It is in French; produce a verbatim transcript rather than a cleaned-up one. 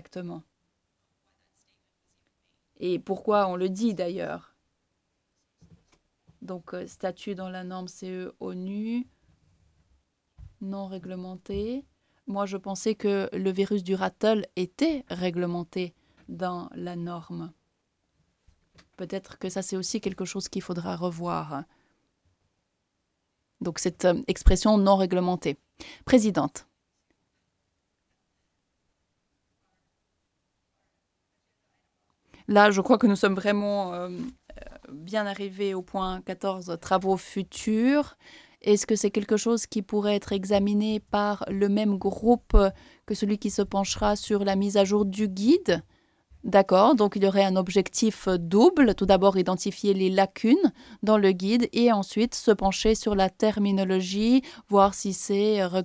exactement? Et pourquoi on le dit d'ailleurs? Donc, euh, statut dans la norme C E ONU, non réglementé. Moi, je pensais que le virus du rattle était réglementé dans la norme. Peut-être que ça, c'est aussi quelque chose qu'il faudra revoir. Donc, cette euh, expression non réglementée. Présidente. Là, je crois que nous sommes vraiment euh, bien arrivés au point quatorze, travaux futurs. Est-ce que c'est quelque chose qui pourrait être examiné par le même groupe que celui qui se penchera sur la mise à jour du guide? D'accord, donc il y aurait un objectif double. Tout d'abord, identifier les lacunes dans le guide et ensuite se pencher sur la terminologie, voir si c'est